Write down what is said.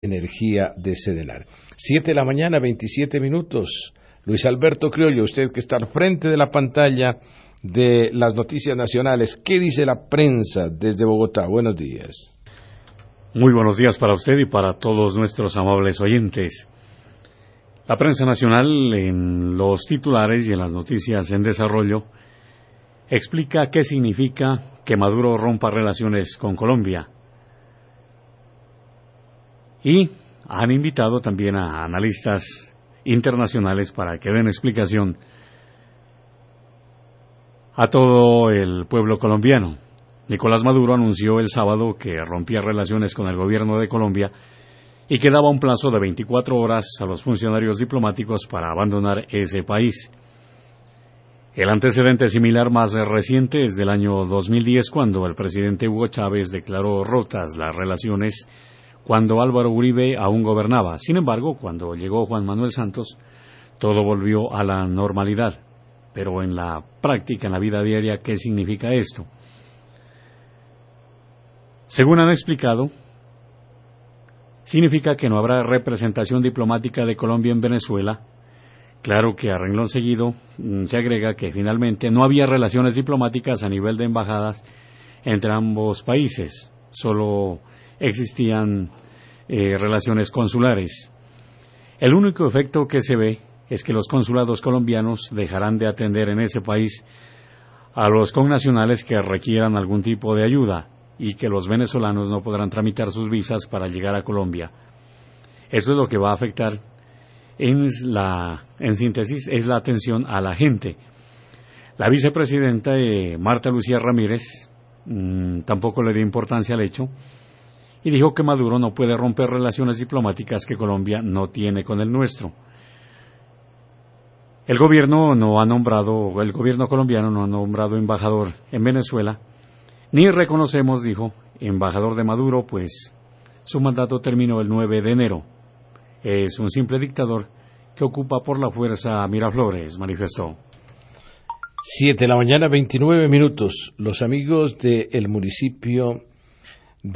energía de Sedelar. 7 de la mañana, 27 minutos. Luis Alberto Criollo, usted que está al frente de la pantalla de las noticias nacionales, ¿qué dice la prensa desde Bogotá? Buenos días. Muy buenos días para usted y para todos nuestros amables oyentes. La prensa nacional, en los titulares y en las noticias en desarrollo, explica qué significa que Maduro rompa relaciones con Colombia. Y han invitado también a analistas internacionales para que den explicación a todo el pueblo colombiano. Nicolás Maduro anunció el sábado que rompía relaciones con el gobierno de Colombia y que daba un plazo de 24 horas a los funcionarios diplomáticos para abandonar ese país. El antecedente similar más reciente es del año 2010, cuando el presidente Hugo Chávez declaró rotas las relaciones cuando Álvaro Uribe aún gobernaba. Sin embargo, cuando llegó Juan Manuel Santos, todo volvió a la normalidad. Pero en la práctica, en la vida diaria, ¿qué significa esto? Según han explicado, significa que no habrá representación diplomática de Colombia en Venezuela. Claro que a renglón seguido se agrega que finalmente no había relaciones diplomáticas a nivel de embajadas entre ambos países, solo existían relaciones consulares. El único efecto que se ve es que los consulados colombianos dejarán de atender en ese país a los connacionales que requieran algún tipo de ayuda y que los venezolanos no podrán tramitar sus visas para llegar a Colombia. Eso es lo que va a afectar, en síntesis, es la atención a la gente. La vicepresidenta Marta Lucía Ramírez tampoco le dio importancia al hecho y dijo que Maduro no puede romper relaciones diplomáticas que Colombia no tiene con el nuestro. El gobierno colombiano no ha nombrado embajador en Venezuela, ni reconocemos, dijo, embajador de Maduro, pues su mandato terminó el 9 de enero. Es un simple dictador que ocupa por la fuerza Miraflores, manifestó. 7 de la mañana, 29 minutos. Los amigos del municipio